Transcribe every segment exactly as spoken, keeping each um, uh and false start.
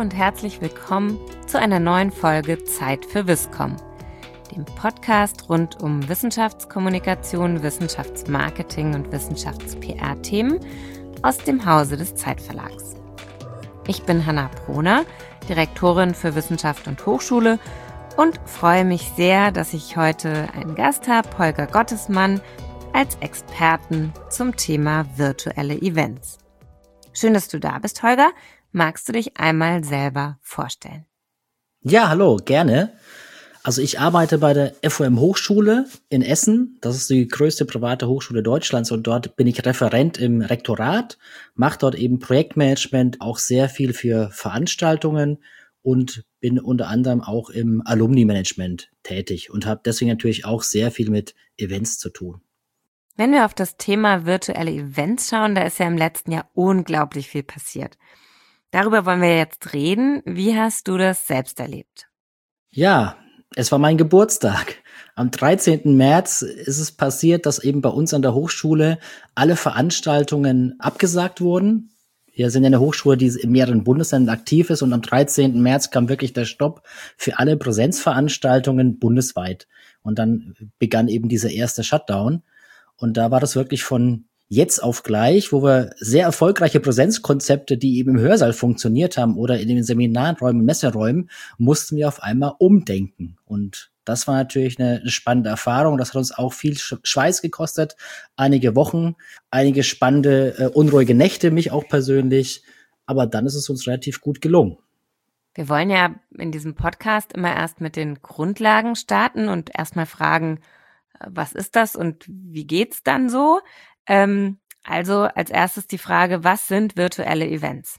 und herzlich willkommen zu einer neuen Folge Zeit für Wisscom, dem Podcast rund um Wissenschaftskommunikation, Wissenschaftsmarketing und Wissenschafts-P R-Themen aus dem Hause des Zeitverlags. Ich bin Hanna Prohner, Direktorin für Wissenschaft und Hochschule und freue mich sehr, dass ich heute einen Gast habe, Holger Gottesmann, als Experten zum Thema virtuelle Events. Schön, dass du da bist, Holger. Magst du dich einmal selber vorstellen? Ja, hallo, gerne. Also ich arbeite bei der F O M Hochschule in Essen. Das ist die größte private Hochschule Deutschlands und dort bin ich Referent im Rektorat, mache dort eben Projektmanagement, auch sehr viel für Veranstaltungen und bin unter anderem auch im Alumni-Management tätig und habe deswegen natürlich auch sehr viel mit Events zu tun. Wenn wir auf das Thema virtuelle Events schauen, da ist ja im letzten Jahr unglaublich viel passiert. Darüber wollen wir jetzt reden. Wie hast du das selbst erlebt? Ja, es war mein Geburtstag. Am dreizehnten März ist es passiert, dass eben bei uns an der Hochschule alle Veranstaltungen abgesagt wurden. Wir sind ja eine Hochschule, die in mehreren Bundesländern aktiv ist und am dreizehnten März kam wirklich der Stopp für alle Präsenzveranstaltungen bundesweit. Und dann begann eben dieser erste Shutdown. Und da war das wirklich von jetzt auf gleich, wo wir sehr erfolgreiche Präsenzkonzepte, die eben im Hörsaal funktioniert haben oder in den Seminarräumen, Messeräumen, mussten wir auf einmal umdenken. Und das war natürlich eine spannende Erfahrung. Das hat uns auch viel Schweiß gekostet. Einige Wochen, einige spannende, äh, unruhige Nächte, mich auch persönlich. Aber dann ist es uns relativ gut gelungen. Wir wollen ja in diesem Podcast immer erst mit den Grundlagen starten und erstmal fragen, was ist das und wie geht's dann so? Ähm, also als erstes die Frage, was sind virtuelle Events?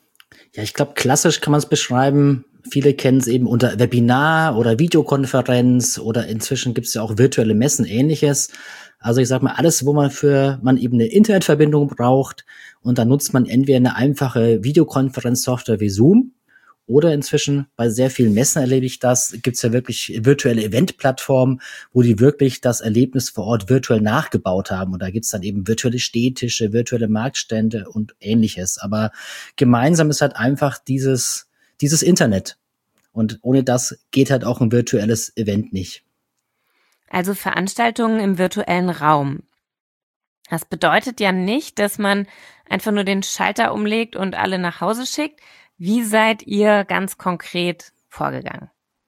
Ja, ich glaube, klassisch kann man es beschreiben. Viele kennen es eben unter Webinar oder Videokonferenz oder inzwischen gibt es ja auch virtuelle Messen, Ähnliches. Also ich sag mal, alles, wo man für man eben eine Internetverbindung braucht und dann nutzt man entweder eine einfache Videokonferenzsoftware wie Zoom. Oder inzwischen bei sehr vielen Messen erlebe ich das, gibt's ja wirklich virtuelle Eventplattformen, wo die wirklich das Erlebnis vor Ort virtuell nachgebaut haben. Und da gibt's dann eben virtuelle Stehtische, virtuelle Marktstände und Ähnliches. Aber gemeinsam ist halt einfach dieses, dieses Internet. Und ohne das geht halt auch ein virtuelles Event nicht. Also Veranstaltungen im virtuellen Raum. Das bedeutet ja nicht, dass man einfach nur den Schalter umlegt und alle nach Hause schickt. Wie seid ihr ganz konkret vorgegangen?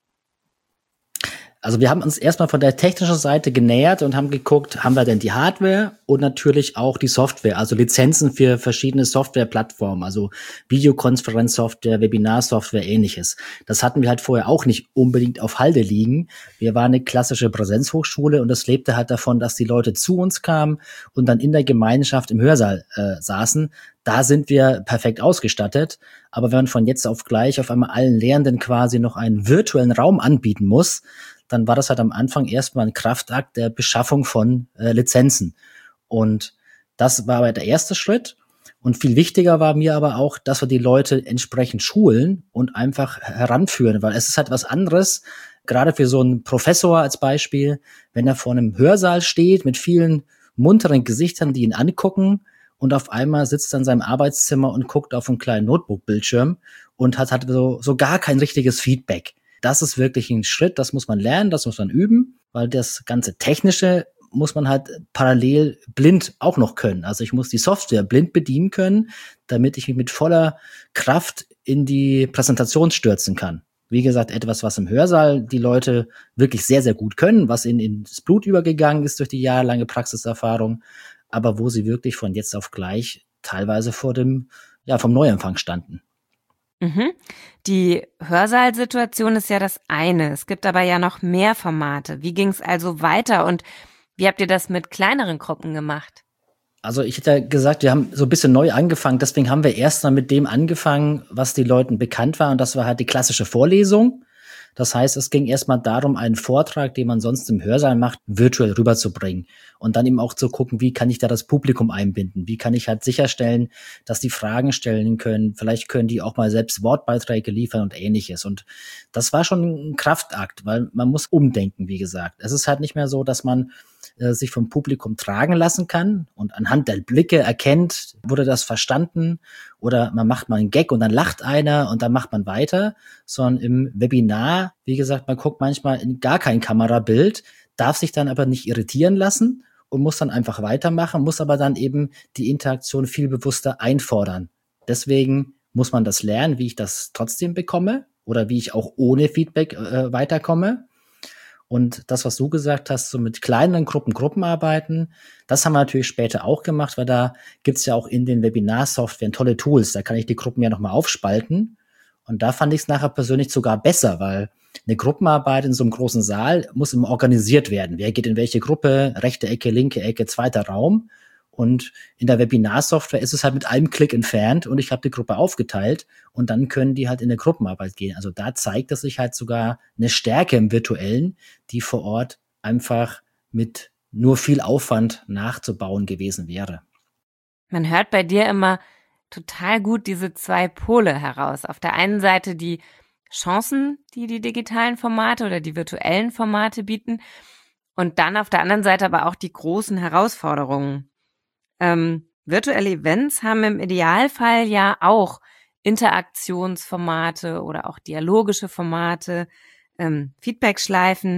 Also wir haben uns erstmal von der technischen Seite genähert und haben geguckt, haben wir denn die Hardware und natürlich auch die Software, also Lizenzen für verschiedene Softwareplattformen, also Videokonferenzsoftware, Webinarsoftware, Ähnliches. Das hatten wir halt vorher auch nicht unbedingt auf Halde liegen. Wir waren eine klassische Präsenzhochschule und das lebte halt davon, dass die Leute zu uns kamen und dann in der Gemeinschaft im Hörsaal äh, saßen. Da sind wir perfekt ausgestattet. Aber wenn man von jetzt auf gleich auf einmal allen Lehrenden quasi noch einen virtuellen Raum anbieten muss, dann war das halt am Anfang erstmal ein Kraftakt der Beschaffung von äh, Lizenzen. Und das war aber der erste Schritt. Und viel wichtiger war mir aber auch, dass wir die Leute entsprechend schulen und einfach heranführen, weil es ist halt was anderes, gerade für so einen Professor als Beispiel, wenn er vor einem Hörsaal steht mit vielen munteren Gesichtern, die ihn angucken, und auf einmal sitzt er in seinem Arbeitszimmer und guckt auf einen kleinen Notebook-Bildschirm und hat, hat so, so gar kein richtiges Feedback. Das ist wirklich ein Schritt, das muss man lernen, das muss man üben, weil das ganze Technische muss man halt parallel blind auch noch können. Also ich muss die Software blind bedienen können, damit ich mich mit voller Kraft in die Präsentation stürzen kann. Wie gesagt, etwas, was im Hörsaal die Leute wirklich sehr, sehr gut können, was ihnen ins Blut übergegangen ist durch die jahrelange Praxiserfahrung, aber wo sie wirklich von jetzt auf gleich teilweise vor dem, ja, vom Neuempfang standen. Mhm. Die Hörsaalsituation ist ja das eine. Es gibt aber ja noch mehr Formate. Wie ging es also weiter und wie habt ihr das mit kleineren Gruppen gemacht? Also ich hätte ja gesagt, wir haben so ein bisschen neu angefangen. Deswegen haben wir erst mal mit dem angefangen, was den Leuten bekannt war. Und das war halt die klassische Vorlesung. Das heißt, es ging erstmal darum, einen Vortrag, den man sonst im Hörsaal macht, virtuell rüberzubringen. Und dann eben auch zu gucken, wie kann ich da das Publikum einbinden? Wie kann ich halt sicherstellen, dass die Fragen stellen können? Vielleicht können die auch mal selbst Wortbeiträge liefern und Ähnliches. Und das war schon ein Kraftakt, weil man muss umdenken, wie gesagt. Es ist halt nicht mehr so, dass man äh, sich vom Publikum tragen lassen kann und anhand der Blicke erkennt, wurde das verstanden, oder man macht mal einen Gag und dann lacht einer und dann macht man weiter, sondern im Webinar, wie gesagt, man guckt manchmal in gar kein Kamerabild, darf sich dann aber nicht irritieren lassen und muss dann einfach weitermachen, muss aber dann eben die Interaktion viel bewusster einfordern. Deswegen muss man das lernen, wie ich das trotzdem bekomme oder wie ich auch ohne Feedback äh, weiterkomme. Und das, was du gesagt hast, so mit kleinen Gruppen, Gruppenarbeiten, das haben wir natürlich später auch gemacht, weil da gibt's ja auch in den Webinar-Softwaren tolle Tools. Da kann ich die Gruppen ja nochmal aufspalten. Und da fand ich es nachher persönlich sogar besser, weil eine Gruppenarbeit in so einem großen Saal muss immer organisiert werden. Wer geht in welche Gruppe? Rechte Ecke, linke Ecke, zweiter Raum. Und in der Webinar-Software ist es halt mit einem Klick entfernt und ich habe die Gruppe aufgeteilt und dann können die halt in eine Gruppenarbeit gehen. Also da zeigt es sich halt sogar eine Stärke im Virtuellen, die vor Ort einfach mit nur viel Aufwand nachzubauen gewesen wäre. Man hört bei dir immer total gut diese zwei Pole heraus. Auf der einen Seite die Chancen, die die digitalen Formate oder die virtuellen Formate bieten, und dann auf der anderen Seite aber auch die großen Herausforderungen. Ähm, virtuelle Events haben im Idealfall ja auch Interaktionsformate oder auch dialogische Formate, ähm, Feedbackschleifen.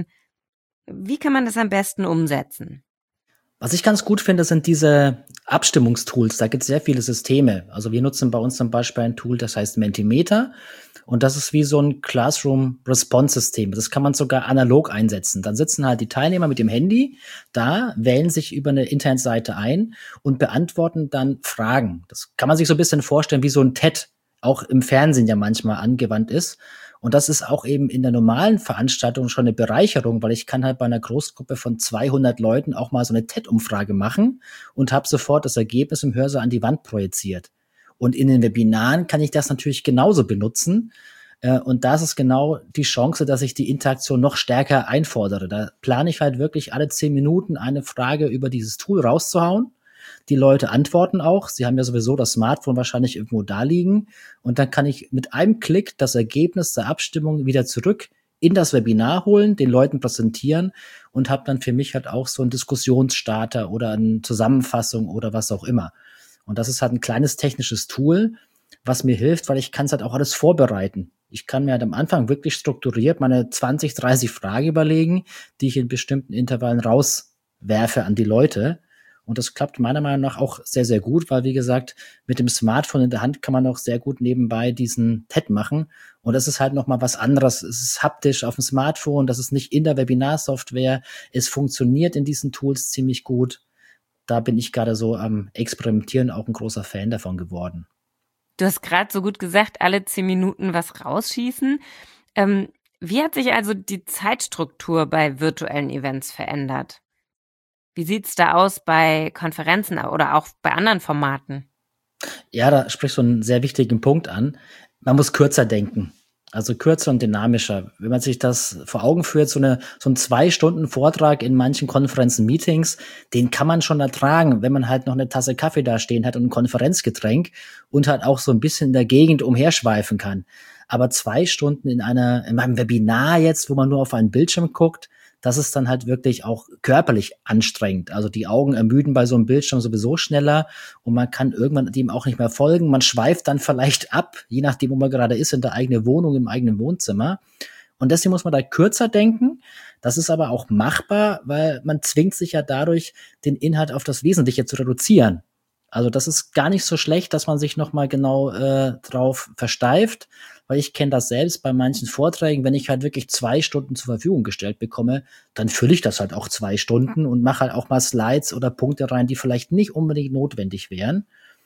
Wie kann man das am besten umsetzen? Was ich ganz gut finde, sind diese Abstimmungstools. Da gibt es sehr viele Systeme. Also wir nutzen bei uns zum Beispiel ein Tool, das heißt Mentimeter. Und das ist wie so ein Classroom-Response-System. Das kann man sogar analog einsetzen. Dann sitzen halt die Teilnehmer mit dem Handy da, wählen sich über eine Internetseite ein und beantworten dann Fragen. Das kann man sich so ein bisschen vorstellen, wie so ein T E D auch im Fernsehen ja manchmal angewandt ist. Und das ist auch eben in der normalen Veranstaltung schon eine Bereicherung, weil ich kann halt bei einer Großgruppe von zweihundert Leuten auch mal so eine T E D-Umfrage machen und habe sofort das Ergebnis im Hörsaal an die Wand projiziert. Und in den Webinaren kann ich das natürlich genauso benutzen. Und da ist es genau die Chance, dass ich die Interaktion noch stärker einfordere. Da plane ich halt wirklich alle zehn Minuten eine Frage über dieses Tool rauszuhauen. Die Leute antworten auch. Sie haben ja sowieso das Smartphone wahrscheinlich irgendwo da liegen. Und dann kann ich mit einem Klick das Ergebnis der Abstimmung wieder zurück in das Webinar holen, den Leuten präsentieren und habe dann für mich halt auch so einen Diskussionsstarter oder eine Zusammenfassung oder was auch immer. Und das ist halt ein kleines technisches Tool, was mir hilft, weil ich kann es halt auch alles vorbereiten. Ich kann mir halt am Anfang wirklich strukturiert meine zwanzig, dreißig Fragen überlegen, die ich in bestimmten Intervallen rauswerfe an die Leute. Und das klappt meiner Meinung nach auch sehr, sehr gut, weil, wie gesagt, mit dem Smartphone in der Hand kann man auch sehr gut nebenbei diesen T E D machen. Und das ist halt nochmal was anderes. Es ist haptisch auf dem Smartphone, das ist nicht in der Webinar-Software. Es funktioniert in diesen Tools ziemlich gut. Da bin ich gerade so am Experimentieren auch ein großer Fan davon geworden. Du hast gerade so gut gesagt, alle zehn Minuten was rausschießen. Ähm, wie hat sich also die Zeitstruktur bei virtuellen Events verändert? Wie sieht's da aus bei Konferenzen oder auch bei anderen Formaten? Ja, da sprichst du einen sehr wichtigen Punkt an. Man muss kürzer denken. Also kürzer und dynamischer. Wenn man sich das vor Augen führt, so eine so ein zwei Stunden Vortrag in manchen Konferenzen, Meetings, den kann man schon ertragen, wenn man halt noch eine Tasse Kaffee da stehen hat und ein Konferenzgetränk und halt auch so ein bisschen in der Gegend umherschweifen kann. Aber zwei Stunden in einer in einem Webinar jetzt, wo man nur auf einen Bildschirm guckt, das ist dann halt wirklich auch körperlich anstrengend. Also die Augen ermüden bei so einem Bildschirm sowieso schneller und man kann irgendwann dem auch nicht mehr folgen. Man schweift dann vielleicht ab, je nachdem, wo man gerade ist, in der eigenen Wohnung, im eigenen Wohnzimmer. Und deswegen muss man da kürzer denken. Das ist aber auch machbar, weil man zwingt sich ja dadurch, den Inhalt auf das Wesentliche zu reduzieren. Also das ist gar nicht so schlecht, dass man sich nochmal genau äh, drauf versteift, weil ich kenne das selbst bei manchen Vorträgen, wenn ich halt wirklich zwei Stunden zur Verfügung gestellt bekomme, dann fülle ich das halt auch zwei Stunden und mache halt auch mal Slides oder Punkte rein, die vielleicht nicht unbedingt notwendig wären.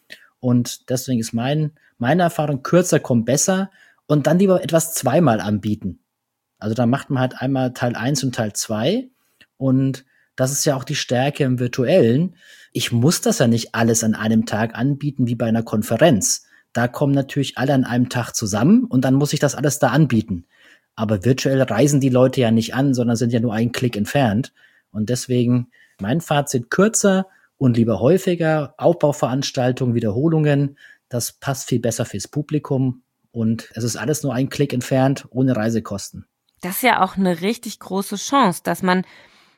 Und deswegen ist mein, meine Erfahrung, kürzer kommt besser und dann lieber etwas zweimal anbieten. Also da macht man halt einmal Teil eins und Teil zwei und das ist ja auch die Stärke im Virtuellen. Ich muss das ja nicht alles an einem Tag anbieten wie bei einer Konferenz. Da kommen natürlich alle an einem Tag zusammen und dann muss ich das alles da anbieten. Aber virtuell reisen die Leute ja nicht an, sondern sind ja nur einen Klick entfernt. Und deswegen mein Fazit: kürzer und lieber häufiger, Aufbauveranstaltungen, Wiederholungen. Das passt viel besser fürs Publikum und es ist alles nur ein Klick entfernt, ohne Reisekosten. Das ist ja auch eine richtig große Chance, dass man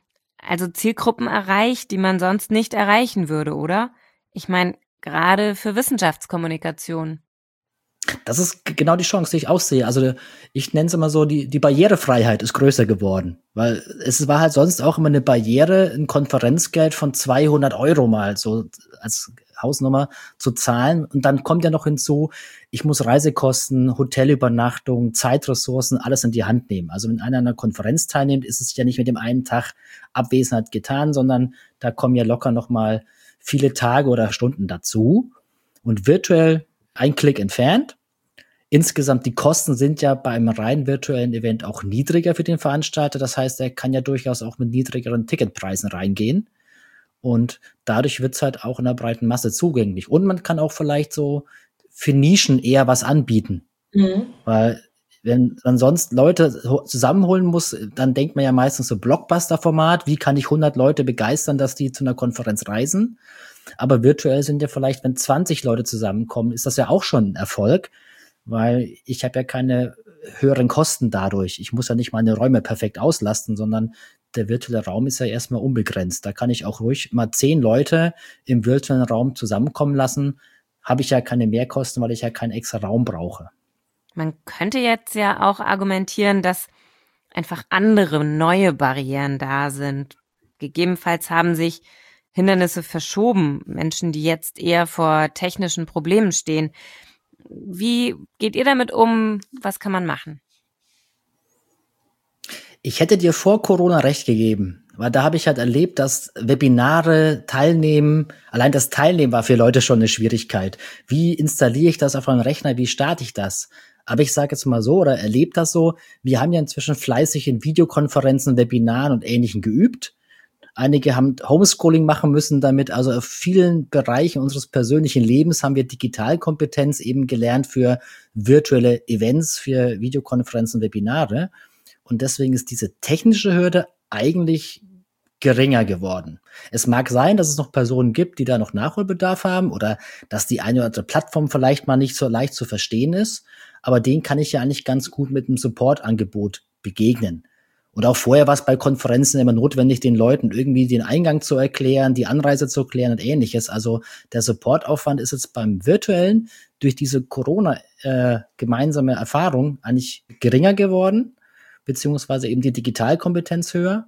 also Zielgruppen erreicht, die man sonst nicht erreichen würde, oder? Ich meine, gerade für Wissenschaftskommunikation. Das ist genau die Chance, die ich aussehe. Also ich nenne es immer so, die, die Barrierefreiheit ist größer geworden. Weil es war halt sonst auch immer eine Barriere, ein Konferenzgeld von zweihundert Euro mal so als Hausnummer zu zahlen. Und dann kommt ja noch hinzu, ich muss Reisekosten, Hotelübernachtung, Zeitressourcen, alles in die Hand nehmen. Also wenn einer an einer Konferenz teilnimmt, ist es ja nicht mit dem einen Tag Abwesenheit getan, sondern da kommen ja locker noch mal viele Tage oder Stunden dazu. Und virtuell ein Klick entfernt. Insgesamt, die Kosten sind ja bei einem rein virtuellen Event auch niedriger für den Veranstalter. Das heißt, er kann ja durchaus auch mit niedrigeren Ticketpreisen reingehen. Und dadurch wird es halt auch in der breiten Masse zugänglich. Und man kann auch vielleicht so für Nischen eher was anbieten. Mhm. Weil wenn man sonst Leute zusammenholen muss, dann denkt man ja meistens so Blockbuster-Format. Wie kann ich hundert Leute begeistern, dass die zu einer Konferenz reisen? Aber virtuell sind ja vielleicht, wenn zwanzig Leute zusammenkommen, ist das ja auch schon ein Erfolg, weil ich habe ja keine höheren Kosten dadurch. Ich muss ja nicht meine Räume perfekt auslasten, sondern der virtuelle Raum ist ja erstmal unbegrenzt. Da kann ich auch ruhig mal zehn Leute im virtuellen Raum zusammenkommen lassen. Habe ich ja keine Mehrkosten, weil ich ja keinen extra Raum brauche. Man könnte jetzt ja auch argumentieren, dass einfach andere neue Barrieren da sind. Gegebenenfalls haben sich Hindernisse verschoben, Menschen, die jetzt eher vor technischen Problemen stehen. Wie geht ihr damit um? Was kann man machen? Ich hätte dir vor Corona recht gegeben, weil da habe ich halt erlebt, dass Webinare, Teilnehmen, allein das Teilnehmen war für Leute schon eine Schwierigkeit. Wie installiere ich das auf meinem Rechner? Wie starte ich das? Aber ich sage jetzt mal so oder erlebe das so, wir haben ja inzwischen fleißig in Videokonferenzen, Webinaren und Ähnlichem geübt. Einige haben Homeschooling machen müssen damit. Also auf vielen Bereichen unseres persönlichen Lebens haben wir Digitalkompetenz eben gelernt für virtuelle Events, für Videokonferenzen, Webinare. Und deswegen ist diese technische Hürde eigentlich geringer geworden. Es mag sein, dass es noch Personen gibt, die da noch Nachholbedarf haben oder dass die eine oder andere Plattform vielleicht mal nicht so leicht zu verstehen ist. Aber den kann ich ja eigentlich ganz gut mit einem Supportangebot begegnen. Und auch vorher war es bei Konferenzen immer notwendig, den Leuten irgendwie den Eingang zu erklären, die Anreise zu erklären und Ähnliches. Also der Supportaufwand ist jetzt beim Virtuellen durch diese Corona-gemeinsame äh, Erfahrung eigentlich geringer geworden, beziehungsweise eben die Digitalkompetenz höher.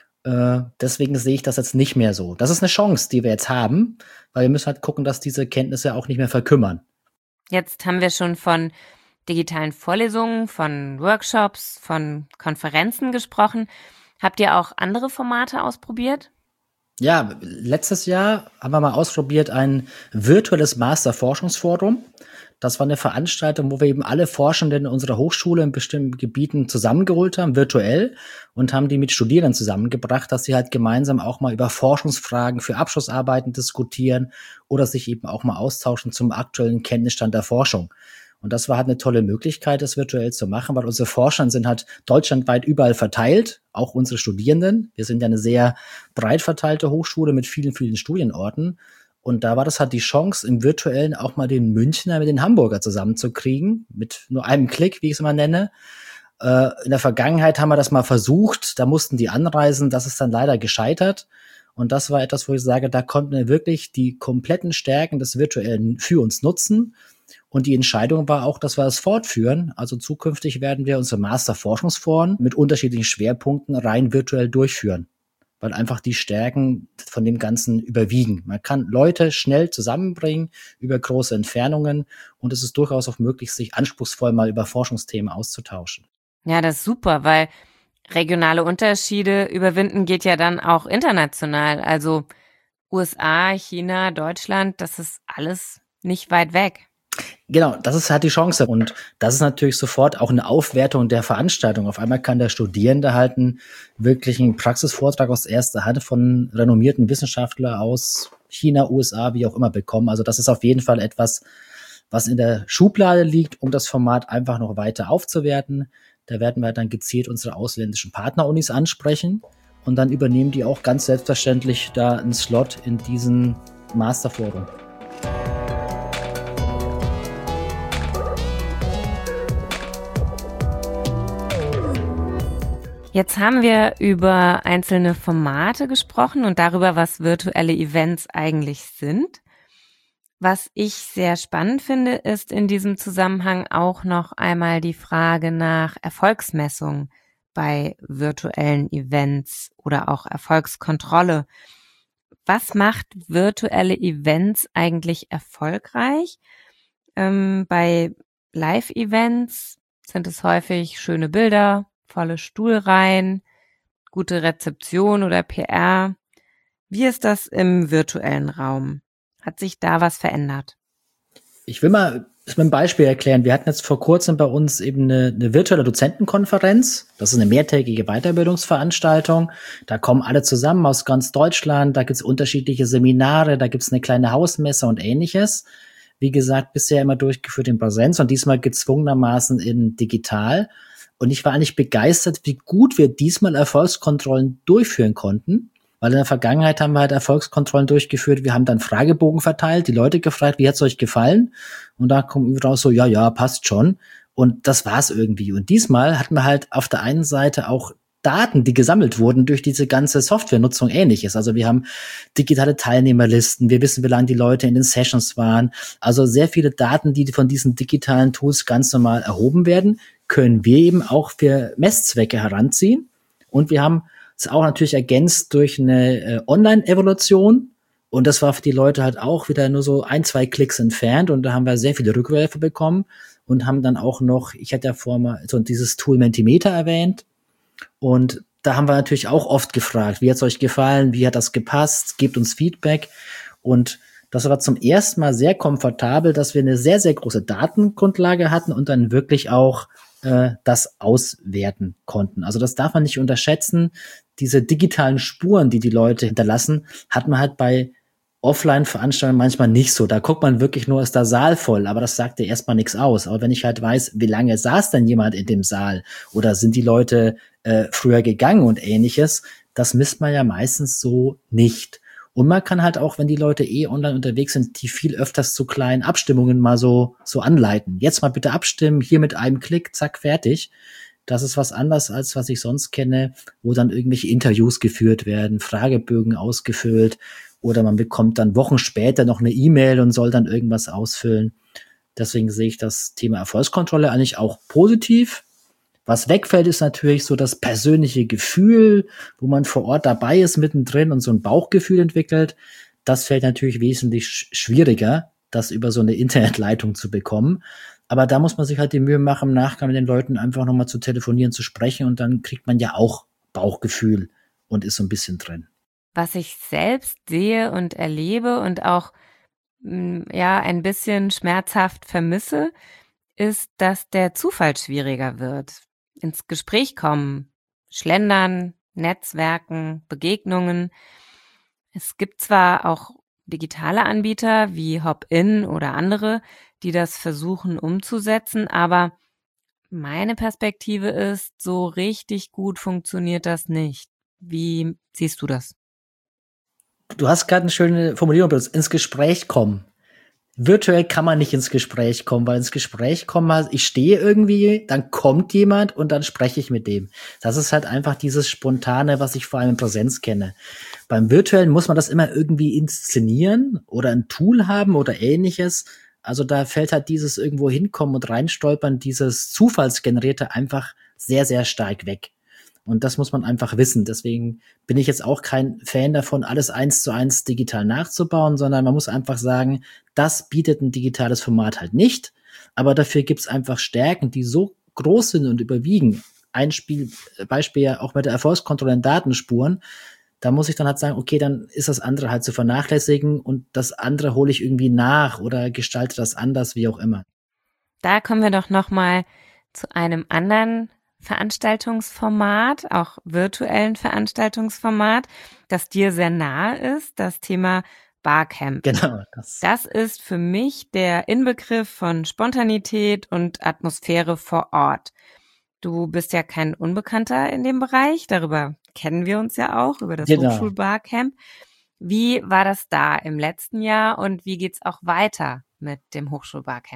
Äh, deswegen sehe ich das jetzt nicht mehr so. Das ist eine Chance, die wir jetzt haben, weil wir müssen halt gucken, dass diese Kenntnisse auch nicht mehr verkümmern. Jetzt haben wir schon von digitalen Vorlesungen, von Workshops, von Konferenzen gesprochen. Habt ihr auch andere Formate ausprobiert? Ja, letztes Jahr haben wir mal ausprobiert ein virtuelles Master-Forschungsforum. Das war eine Veranstaltung, wo wir eben alle Forschenden unserer Hochschule in bestimmten Gebieten zusammengeholt haben, virtuell, und haben die mit Studierenden zusammengebracht, dass sie halt gemeinsam auch mal über Forschungsfragen für Abschlussarbeiten diskutieren oder sich eben auch mal austauschen zum aktuellen Kenntnisstand der Forschung. Und das war halt eine tolle Möglichkeit, das virtuell zu machen, weil unsere Forscher sind halt deutschlandweit überall verteilt, auch unsere Studierenden. Wir sind ja eine sehr breit verteilte Hochschule mit vielen, vielen Studienorten. Und da war das halt die Chance, im Virtuellen auch mal den Münchner mit den Hamburger zusammenzukriegen, mit nur einem Klick, wie ich es immer nenne. Äh, in der Vergangenheit haben wir das mal versucht, da mussten die anreisen, das ist dann leider gescheitert. Und das war etwas, wo ich sage, da konnten wir wirklich die kompletten Stärken des Virtuellen für uns nutzen. Und die Entscheidung war auch, dass wir das fortführen. Also zukünftig werden wir unsere Master-Forschungsforen mit unterschiedlichen Schwerpunkten rein virtuell durchführen, weil einfach die Stärken von dem Ganzen überwiegen. Man kann Leute schnell zusammenbringen über große Entfernungen und es ist durchaus auch möglich, sich anspruchsvoll mal über Forschungsthemen auszutauschen. Ja, das ist super, weil regionale Unterschiede überwinden geht ja dann auch international. Also U S A, China, Deutschland, das ist alles nicht weit weg. Genau, das ist halt die Chance. Und das ist natürlich sofort auch eine Aufwertung der Veranstaltung. Auf einmal kann der Studierende halt einen wirklichen Praxisvortrag aus erster Hand von renommierten Wissenschaftlern aus China, U S A, wie auch immer bekommen. Also das ist auf jeden Fall etwas, was in der Schublade liegt, um das Format einfach noch weiter aufzuwerten. Da werden wir dann gezielt unsere ausländischen Partnerunis ansprechen und dann übernehmen die auch ganz selbstverständlich da einen Slot in diesen Masterforum. Jetzt haben wir über einzelne Formate gesprochen und darüber, was virtuelle Events eigentlich sind. Was ich sehr spannend finde, ist in diesem Zusammenhang auch noch einmal die Frage nach Erfolgsmessung bei virtuellen Events oder auch Erfolgskontrolle. Was macht virtuelle Events eigentlich erfolgreich? Ähm, bei Live-Events sind es häufig schöne Bilder, volle Stuhlreihen, gute Rezeption oder P R. Wie ist das im virtuellen Raum? Hat sich da was verändert? Ich will mal das mit einem Beispiel erklären. Wir hatten jetzt vor kurzem bei uns eben eine, eine virtuelle Dozentenkonferenz. Das ist eine mehrtägige Weiterbildungsveranstaltung. Da kommen alle zusammen aus ganz Deutschland. Da gibt's unterschiedliche Seminare. Da gibt's eine kleine Hausmesse und Ähnliches. Wie gesagt, bisher immer durchgeführt in Präsenz und diesmal gezwungenermaßen in digital. Und ich war eigentlich begeistert, wie gut wir diesmal Erfolgskontrollen durchführen konnten. Weil in der Vergangenheit haben wir halt Erfolgskontrollen durchgeführt. Wir haben dann Fragebogen verteilt, die Leute gefragt, wie hat's euch gefallen? Und da kommt raus so, ja, ja, passt schon. Und das war's irgendwie. Und diesmal hatten wir halt auf der einen Seite auch Daten, die gesammelt wurden durch diese ganze Softwarenutzung Ähnliches. Also wir haben digitale Teilnehmerlisten. Wir wissen, wie lange die Leute in den Sessions waren. Also sehr viele Daten, die von diesen digitalen Tools ganz normal erhoben werden, können wir eben auch für Messzwecke heranziehen. Und wir haben ist auch natürlich ergänzt durch eine äh, Online-Evolution. Und das war für die Leute halt auch wieder nur so ein, zwei Klicks entfernt. Und da haben wir sehr viele Rückläufe bekommen und haben dann auch noch, ich hatte ja vorher mal so dieses Tool Mentimeter erwähnt. Und da haben wir natürlich auch oft gefragt, wie hat's euch gefallen? Wie hat das gepasst? Gebt uns Feedback. Und das war zum ersten Mal sehr komfortabel, dass wir eine sehr, sehr große Datengrundlage hatten und dann wirklich auch äh, das auswerten konnten. Also das darf man nicht unterschätzen. Diese digitalen Spuren, die die Leute hinterlassen, hat man halt bei Offline-Veranstaltungen manchmal nicht so. Da guckt man wirklich nur, ist der Saal voll, aber das sagt ja erstmal nichts aus. Aber wenn ich halt weiß, wie lange saß denn jemand in dem Saal oder sind die Leute äh, früher gegangen und Ähnliches, das misst man ja meistens so nicht. Und man kann halt auch, wenn die Leute eh online unterwegs sind, die viel öfters zu kleinen Abstimmungen mal so so anleiten. Jetzt mal bitte abstimmen, hier mit einem Klick, zack, fertig. Das ist was anderes, als was ich sonst kenne, wo dann irgendwelche Interviews geführt werden, Fragebögen ausgefüllt oder man bekommt dann Wochen später noch eine E-Mail und soll dann irgendwas ausfüllen. Deswegen sehe ich das Thema Erfolgskontrolle eigentlich auch positiv. Was wegfällt, ist natürlich so das persönliche Gefühl, wo man vor Ort dabei ist, mittendrin und so ein Bauchgefühl entwickelt. Das fällt natürlich wesentlich sch- schwieriger, das über so eine Internetleitung zu bekommen. Aber da muss man sich halt die Mühe machen, im Nachgang mit den Leuten einfach nochmal zu telefonieren, zu sprechen und dann kriegt man ja auch Bauchgefühl und ist so ein bisschen drin. Was ich selbst sehe und erlebe und auch mh, ja ein bisschen schmerzhaft vermisse, ist, dass der Zufall schwieriger wird. Ins Gespräch kommen, schlendern, Netzwerken, Begegnungen. Es gibt zwar auch digitale Anbieter wie Hop-In oder andere, die das versuchen umzusetzen, aber meine Perspektive ist, so richtig gut funktioniert das nicht. Wie siehst du das? Du hast gerade eine schöne Formulierung benutzt, ins Gespräch kommen. Virtuell kann man nicht ins Gespräch kommen, weil ins Gespräch kommen heißt, ich stehe irgendwie, dann kommt jemand und dann spreche ich mit dem. Das ist halt einfach dieses Spontane, was ich vor allem in Präsenz kenne. Beim Virtuellen muss man das immer irgendwie inszenieren oder ein Tool haben oder Ähnliches. Also da fällt halt dieses irgendwo hinkommen und reinstolpern, dieses Zufallsgenerierte einfach sehr, sehr stark weg. Und das muss man einfach wissen. Deswegen bin ich jetzt auch kein Fan davon, alles eins zu eins digital nachzubauen, sondern man muss einfach sagen, das bietet ein digitales Format halt nicht. Aber dafür gibt's einfach Stärken, die so groß sind und überwiegen. Ein Spiel, Beispiel ja auch mit der Erfolgskontrolle in Datenspuren. Da muss ich dann halt sagen, okay, dann ist das andere halt zu vernachlässigen und das andere hole ich irgendwie nach oder gestalte das anders, wie auch immer. Da kommen wir doch noch mal zu einem anderen Veranstaltungsformat, auch virtuellen Veranstaltungsformat, das dir sehr nahe ist, das Thema Barcamp. Genau. Das, das ist für mich der Inbegriff von Spontanität und Atmosphäre vor Ort. Du bist ja kein Unbekannter in dem Bereich, darüber kennen wir uns ja auch, über das genau. Hochschulbarcamp. Wie war das da im letzten Jahr und wie geht's auch weiter mit dem Hochschulbarcamp?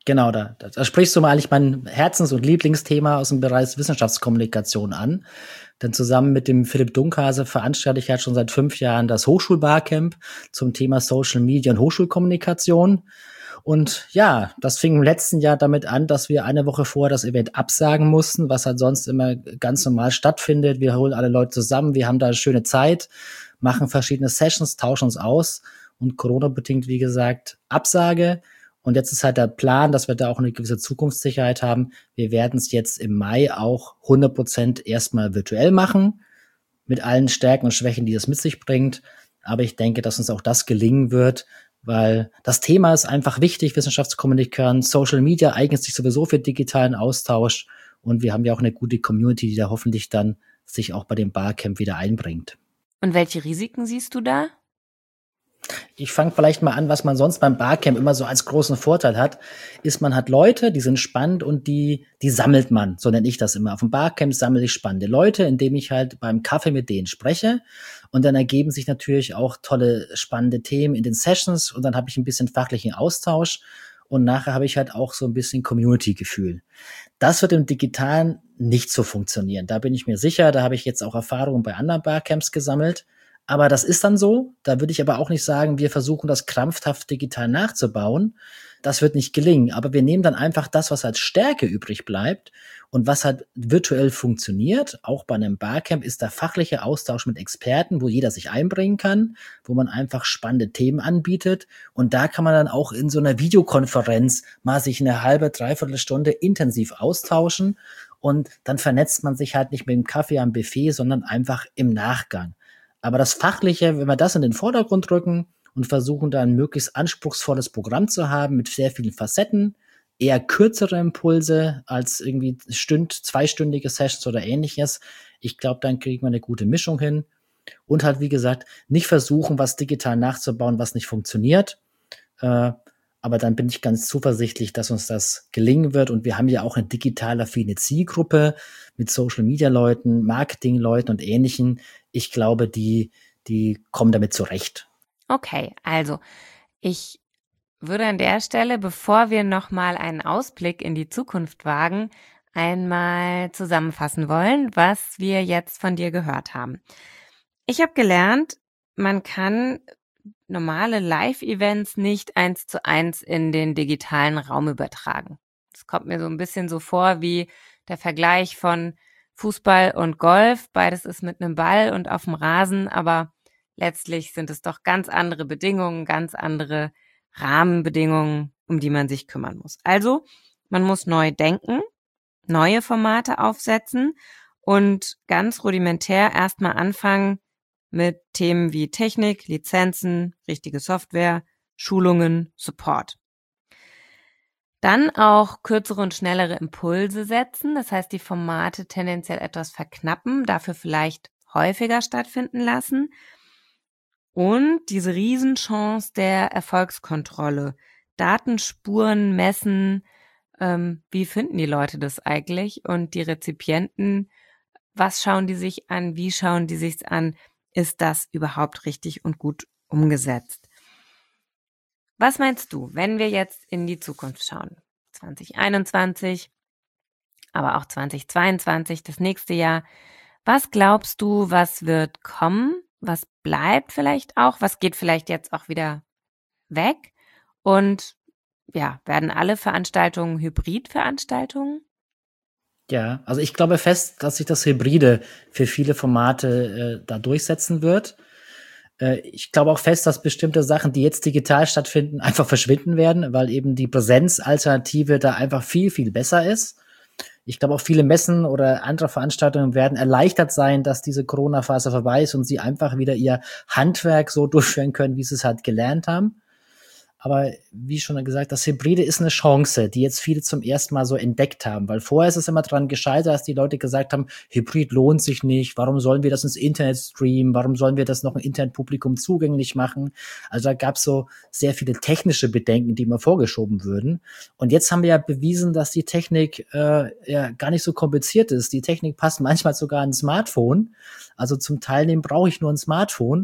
Genau, da, da, da sprichst du mal eigentlich mein Herzens- und Lieblingsthema aus dem Bereich Wissenschaftskommunikation an. Denn zusammen mit dem Philipp Dunkhase veranstalte ich ja schon seit fünf Jahren das Hochschulbarcamp zum Thema Social Media und Hochschulkommunikation. Und ja, das fing im letzten Jahr damit an, dass wir eine Woche vorher das Event absagen mussten, was halt sonst immer ganz normal stattfindet. Wir holen alle Leute zusammen, wir haben da eine schöne Zeit, machen verschiedene Sessions, tauschen uns aus und Corona-bedingt, wie gesagt, Absage. Und jetzt ist halt der Plan, dass wir da auch eine gewisse Zukunftssicherheit haben. Wir werden es jetzt im Mai auch hundert Prozent erstmal virtuell machen, mit allen Stärken und Schwächen, die das mit sich bringt. Aber ich denke, dass uns auch das gelingen wird, weil das Thema ist einfach wichtig, Wissenschaftskommunikation. Social Media eignet sich sowieso für digitalen Austausch. Und wir haben ja auch eine gute Community, die da hoffentlich dann sich auch bei dem Barcamp wieder einbringt. Und welche Risiken siehst du da? Ich fange vielleicht mal an, was man sonst beim Barcamp immer so als großen Vorteil hat, ist, man hat Leute, die sind spannend und die, die sammelt man, so nenne ich das immer. Auf dem Barcamp sammle ich spannende Leute, indem ich halt beim Kaffee mit denen spreche und dann ergeben sich natürlich auch tolle, spannende Themen in den Sessions und dann habe ich ein bisschen fachlichen Austausch und nachher habe ich halt auch so ein bisschen Community-Gefühl. Das wird im Digitalen nicht so funktionieren, da bin ich mir sicher, da habe ich jetzt auch Erfahrungen bei anderen Barcamps gesammelt. Aber das ist dann so. Da würde ich aber auch nicht sagen, wir versuchen das krampfhaft digital nachzubauen. Das wird nicht gelingen. Aber wir nehmen dann einfach das, was als Stärke übrig bleibt und was halt virtuell funktioniert. Auch bei einem Barcamp ist der fachliche Austausch mit Experten, wo jeder sich einbringen kann, wo man einfach spannende Themen anbietet. Und da kann man dann auch in so einer Videokonferenz mal sich eine halbe, dreiviertel Stunde intensiv austauschen. Und dann vernetzt man sich halt nicht mit dem Kaffee am Buffet, sondern einfach im Nachgang. Aber das Fachliche, wenn wir das in den Vordergrund rücken und versuchen, da ein möglichst anspruchsvolles Programm zu haben mit sehr vielen Facetten, eher kürzere Impulse als irgendwie stünd, zweistündige Sessions oder ähnliches. Ich glaube, dann kriegen wir eine gute Mischung hin. Und halt, wie gesagt, nicht versuchen, was digital nachzubauen, was nicht funktioniert. Äh, aber dann bin ich ganz zuversichtlich, dass uns das gelingen wird. Und wir haben ja auch eine digital affine Zielgruppe mit Social-Media-Leuten, Marketing-Leuten und Ähnlichen. Ich glaube, die, die kommen damit zurecht. Okay, also ich würde an der Stelle, bevor wir nochmal einen Ausblick in die Zukunft wagen, einmal zusammenfassen wollen, was wir jetzt von dir gehört haben. Ich habe gelernt, man kann normale Live-Events nicht eins zu eins in den digitalen Raum übertragen. Das kommt mir so ein bisschen so vor wie der Vergleich von Fußball und Golf. Beides ist mit einem Ball und auf dem Rasen, aber letztlich sind es doch ganz andere Bedingungen, ganz andere Rahmenbedingungen, um die man sich kümmern muss. Also, man muss neu denken, neue Formate aufsetzen und ganz rudimentär erstmal anfangen mit Themen wie Technik, Lizenzen, richtige Software, Schulungen, Support. Dann auch kürzere und schnellere Impulse setzen, das heißt die Formate tendenziell etwas verknappen, dafür vielleicht häufiger stattfinden lassen. Und diese Riesenchance der Erfolgskontrolle, Datenspuren messen, ähm, wie finden die Leute das eigentlich und die Rezipienten, was schauen die sich an, wie schauen die sich an, ist das überhaupt richtig und gut umgesetzt? Was meinst du, wenn wir jetzt in die Zukunft schauen? zwanzig einundzwanzig, aber auch zwanzig zweiundzwanzig, das nächste Jahr. Was glaubst du, was wird kommen? Was bleibt vielleicht auch? Was geht vielleicht jetzt auch wieder weg? Und ja, werden alle Veranstaltungen Hybridveranstaltungen? Ja, also ich glaube fest, dass sich das Hybride für viele Formate äh, da durchsetzen wird. Äh, ich glaube auch fest, dass bestimmte Sachen, die jetzt digital stattfinden, einfach verschwinden werden, weil eben die Präsenzalternative da einfach viel, viel besser ist. Ich glaube auch viele Messen oder andere Veranstaltungen werden erleichtert sein, dass diese Corona-Phase vorbei ist und sie einfach wieder ihr Handwerk so durchführen können, wie sie es halt gelernt haben. Aber wie schon gesagt, das Hybride ist eine Chance, die jetzt viele zum ersten Mal so entdeckt haben. Weil vorher ist es immer dran gescheitert, dass die Leute gesagt haben, Hybrid lohnt sich nicht. Warum sollen wir das ins Internet streamen? Warum sollen wir das noch im Internetpublikum zugänglich machen? Also da gab es so sehr viele technische Bedenken, die immer vorgeschoben würden. Und jetzt haben wir ja bewiesen, dass die Technik äh, ja gar nicht so kompliziert ist. Die Technik passt manchmal sogar an ein Smartphone. Also zum Teilnehmen brauche ich nur ein Smartphone.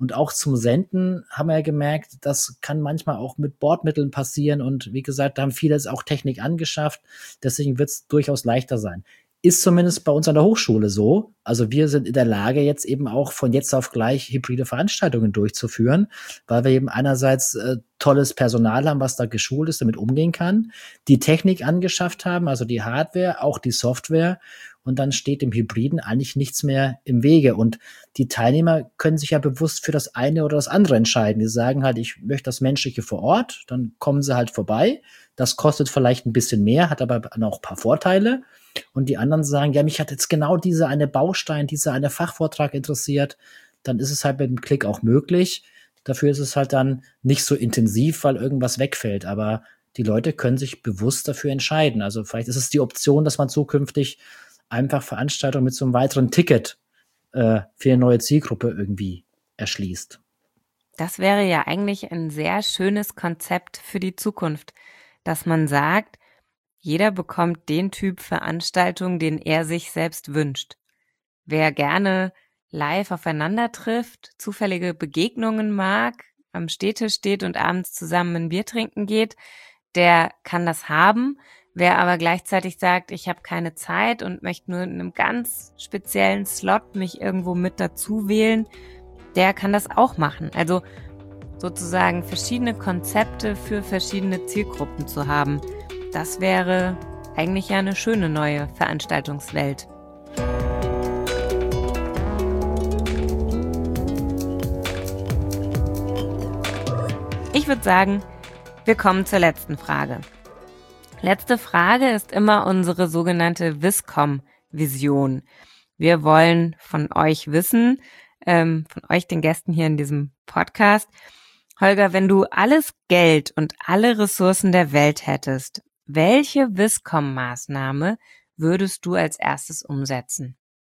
Und auch zum Senden haben wir ja gemerkt, das kann manchmal auch mit Bordmitteln passieren. Und wie gesagt, da haben viele jetzt auch Technik angeschafft. Deswegen wird es durchaus leichter sein. Ist zumindest bei uns an der Hochschule so. Also wir sind in der Lage, jetzt eben auch von jetzt auf gleich hybride Veranstaltungen durchzuführen, weil wir eben einerseits äh, tolles Personal haben, was da geschult ist, damit umgehen kann, die Technik angeschafft haben, also die Hardware, auch die Software. Und dann steht dem Hybriden eigentlich nichts mehr im Wege. Und die Teilnehmer können sich ja bewusst für das eine oder das andere entscheiden. Die sagen halt, ich möchte das Menschliche vor Ort, dann kommen sie halt vorbei. Das kostet vielleicht ein bisschen mehr, hat aber noch ein paar Vorteile. Und die anderen sagen, ja, mich hat jetzt genau dieser eine Baustein, dieser eine Fachvortrag interessiert. Dann ist es halt mit dem Klick auch möglich. Dafür ist es halt dann nicht so intensiv, weil irgendwas wegfällt. Aber die Leute können sich bewusst dafür entscheiden. Also vielleicht ist es die Option, dass man zukünftig einfach Veranstaltungen mit so einem weiteren Ticket äh, für eine neue Zielgruppe irgendwie erschließt. Das wäre ja eigentlich ein sehr schönes Konzept für die Zukunft, dass man sagt, jeder bekommt den Typ Veranstaltung, den er sich selbst wünscht. Wer gerne live aufeinander trifft, zufällige Begegnungen mag, am Städtisch steht und abends zusammen ein Bier trinken geht, der kann das haben. Wer aber gleichzeitig sagt, ich habe keine Zeit und möchte nur in einem ganz speziellen Slot mich irgendwo mit dazu wählen, der kann das auch machen. Also sozusagen verschiedene Konzepte für verschiedene Zielgruppen zu haben. Das wäre eigentlich ja eine schöne neue Veranstaltungswelt. Ich würde sagen, wir kommen zur letzten Frage. Letzte Frage ist immer unsere sogenannte Viscom-Vision. Wir wollen von euch wissen, ähm, von euch den Gästen hier in diesem Podcast, Holger, wenn du alles Geld und alle Ressourcen der Welt hättest, welche Viscom-Maßnahme würdest du als erstes umsetzen?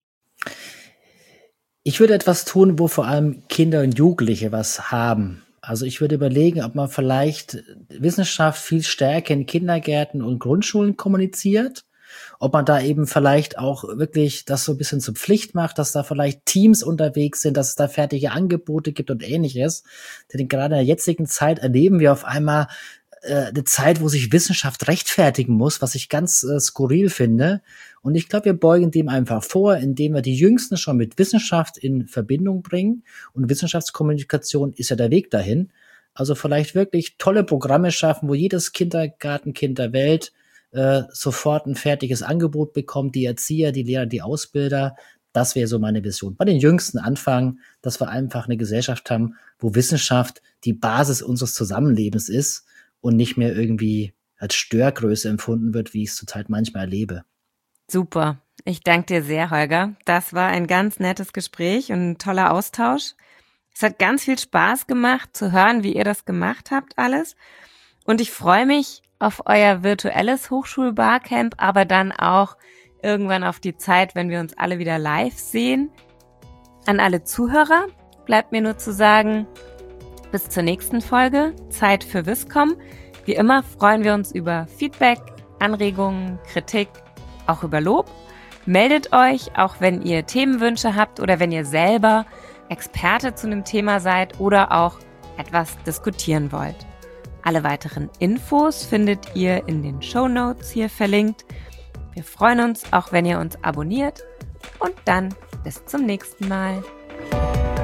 Ich würde etwas tun, wo vor allem Kinder und Jugendliche was haben. Also ich würde überlegen, ob man vielleicht Wissenschaft viel stärker in Kindergärten und Grundschulen kommuniziert, ob man da eben vielleicht auch wirklich das so ein bisschen zur Pflicht macht, dass da vielleicht Teams unterwegs sind, dass es da fertige Angebote gibt und Ähnliches. Denn gerade in der jetzigen Zeit erleben wir auf einmal äh, eine Zeit, wo sich Wissenschaft rechtfertigen muss, was ich ganz äh, skurril finde. Und ich glaube, wir beugen dem einfach vor, indem wir die Jüngsten schon mit Wissenschaft in Verbindung bringen. Und Wissenschaftskommunikation ist ja der Weg dahin. Also vielleicht wirklich tolle Programme schaffen, wo jedes Kindergartenkind der Welt äh, sofort ein fertiges Angebot bekommt, die Erzieher, die Lehrer, die Ausbilder. Das wäre so meine Vision. Bei den Jüngsten anfangen, dass wir einfach eine Gesellschaft haben, wo Wissenschaft die Basis unseres Zusammenlebens ist und nicht mehr irgendwie als Störgröße empfunden wird, wie ich es zurzeit manchmal erlebe. Super. Ich danke dir sehr, Holger. Das war ein ganz nettes Gespräch und ein toller Austausch. Es hat ganz viel Spaß gemacht, zu hören, wie ihr das gemacht habt alles. Und ich freue mich auf euer virtuelles Hochschul-Barcamp, aber dann auch irgendwann auf die Zeit, wenn wir uns alle wieder live sehen. An alle Zuhörer bleibt mir nur zu sagen, bis zur nächsten Folge, Zeit für Viscom. Wie immer freuen wir uns über Feedback, Anregungen, Kritik, auch über Lob. Meldet euch, auch wenn ihr Themenwünsche habt oder wenn ihr selber Experte zu einem Thema seid oder auch etwas diskutieren wollt. Alle weiteren Infos findet ihr in den Shownotes hier verlinkt. Wir freuen uns, auch wenn ihr uns abonniert. Und dann bis zum nächsten Mal.